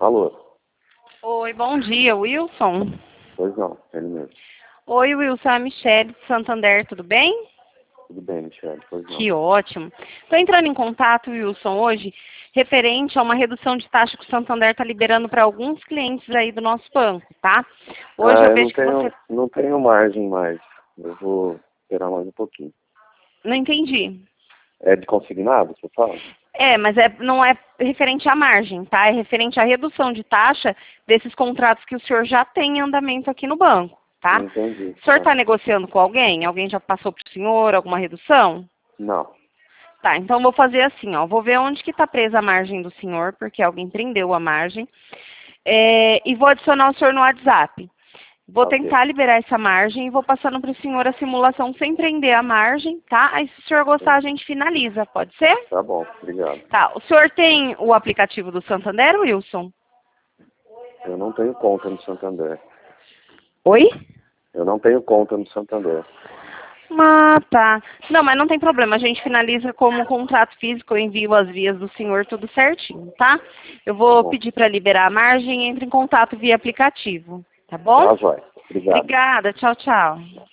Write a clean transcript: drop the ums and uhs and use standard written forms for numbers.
Alô? Oi, bom dia, Wilson. Pois não, ele mesmo. Oi, Wilson, é a Michelle de Santander, tudo bem? Tudo bem, Michelle, pois não. Que ótimo. Estou entrando em contato, Wilson, hoje, referente a uma redução de taxa que o Santander está liberando para alguns clientes aí do nosso banco, tá? Hoje eu vejo que você... Não tenho margem mais. Eu vou esperar mais um pouquinho. Não entendi. É de consignado, você fala? Mas não é referente à margem, tá? É referente à redução de taxa desses contratos que o senhor já tem em andamento aqui no banco, tá? Entendi. O senhor está negociando com alguém? Alguém já passou para o senhor alguma redução? Não. Tá, então vou fazer assim, ó. Vou ver onde que está presa a margem do senhor, porque alguém prendeu a margem. E vou adicionar o senhor no WhatsApp. Vou Ok. tentar liberar essa margem e vou passando para o senhor a simulação sem prender a margem, tá? Aí se o senhor gostar, a gente finaliza, pode ser? Tá bom, obrigado. Tá, o senhor tem o aplicativo do Santander, Wilson? Eu não tenho conta no Santander. Oi? Eu não tenho conta no Santander. Ah, tá. Não, mas não tem problema, a gente finaliza como contrato físico, eu envio as vias do senhor tudo certinho, tá? Eu vou Tá bom. pedir para liberar a margem e entre em contato via aplicativo, tá bom? Tá, joia. Obrigado. Obrigada, tchau, tchau.